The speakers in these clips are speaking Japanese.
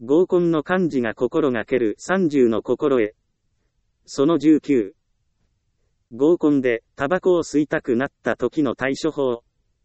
合コンの漢字が心がける30の心得。その19。合コンでタバコを吸いたくなった時の対処法。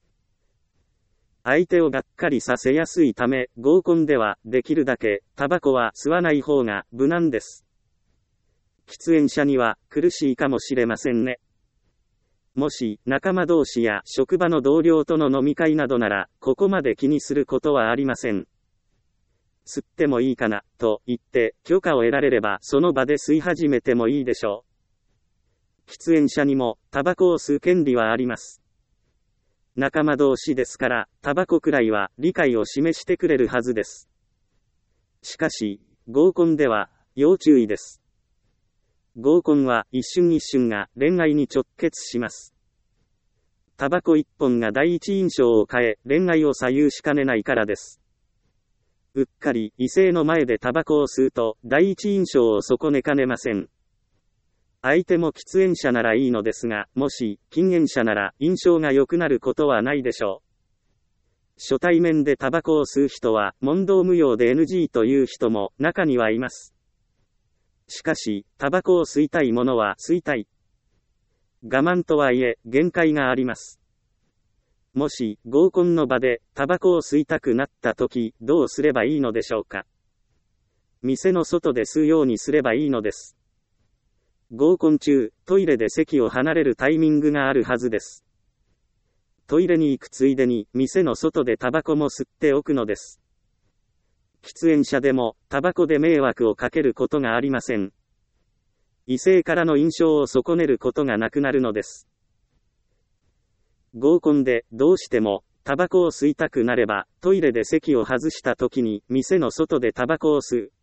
相手をがっかりさせやすいため、合コンではできるだけタバコは吸わない方が無難です。喫煙者には苦しいかもしれませんね。もし仲間同士や職場の同僚との飲み会などなら、ここまで気にすることはありません。吸ってもいいかな、と言って許可を得られればその場で吸い始めてもいいでしょう。喫煙者にもタバコを吸う権利はあります。仲間同士ですから、タバコくらいは理解を示してくれるはずです。しかし、合コンでは要注意です。合コンは一瞬一瞬が恋愛に直結します。タバコ一本が第一印象を変え、恋愛を左右しかねないからです。うっかり異性の前でタバコを吸うと、第一印象を損ねかねません。相手も喫煙者ならいいのですが、もし禁煙者なら印象が良くなることはないでしょう。初対面でタバコを吸う人は問答無用で NG という人も中にはいます。しかし、タバコを吸いたいものは吸いたい。我慢とはいえ、限界があります。もし、合コンの場で、タバコを吸いたくなった時、どうすればいいのでしょうか。店の外で吸うようにすればいいのです。合コン中、トイレで席を離れるタイミングがあるはずです。トイレに行くついでに、店の外でタバコも吸っておくのです。喫煙者でも、タバコで迷惑をかけることがありません。異性からの印象を損ねることがなくなるのです。合コンで、どうしても、タバコを吸いたくなれば、トイレで席を外した時に、店の外でタバコを吸う。